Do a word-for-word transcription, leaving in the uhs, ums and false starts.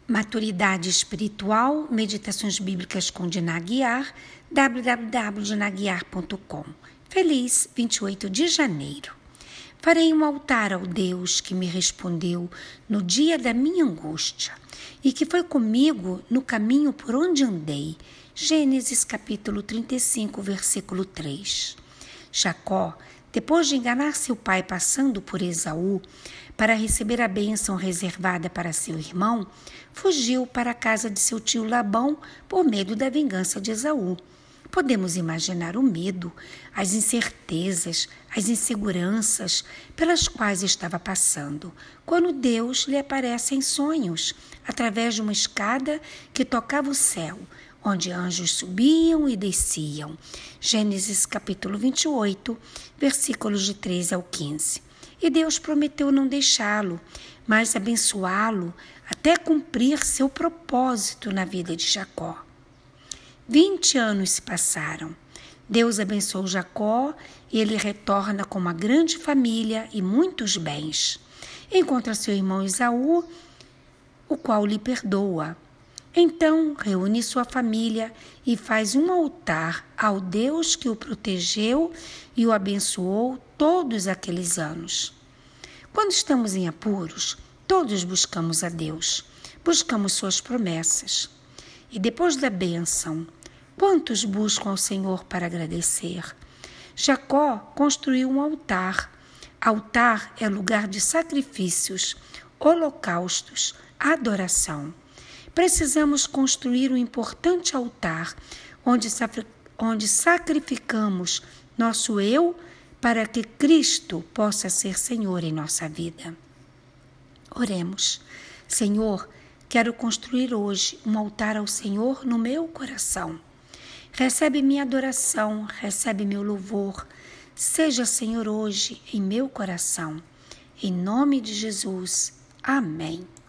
Maturidade espiritual, meditações bíblicas com Diná Guiar, w w w ponto diná guiar ponto com. Feliz vinte e oito de janeiro. Farei um altar ao Deus que me respondeu no dia da minha angústia e que foi comigo no caminho por onde andei. Gênesis capítulo trinta e cinco, versículo três. Jacó, depois de enganar seu pai passando por Esaú para receber a bênção reservada para seu irmão, fugiu para a casa de seu tio Labão por medo da vingança de Esaú. Podemos imaginar o medo, as incertezas, as inseguranças pelas quais estava passando, quando Deus lhe aparece em sonhos, através de uma escada que tocava o céu, onde anjos subiam e desciam. Gênesis capítulo vinte e oito, versículos de treze ao quinze. E Deus prometeu não deixá-lo, mas abençoá-lo até cumprir seu propósito na vida de Jacó. Vinte anos se passaram. Deus abençoou Jacó e ele retorna com uma grande família e muitos bens. Encontra seu irmão Esaú, o qual lhe perdoa. Então reúne sua família e faz um altar ao Deus que o protegeu e o abençoou todos aqueles anos. Quando estamos em apuros, todos buscamos a Deus, buscamos suas promessas. E depois da bênção, quantos buscam ao Senhor para agradecer? Jacó construiu um altar. Altar é lugar de sacrifícios, holocaustos, adoração. Precisamos construir um importante altar onde, onde sacrificamos nosso eu para que Cristo possa ser Senhor em nossa vida. Oremos. Senhor, quero construir hoje um altar ao Senhor no meu coração. Recebe minha adoração, recebe meu louvor. Seja Senhor hoje em meu coração. Em nome de Jesus. Amém.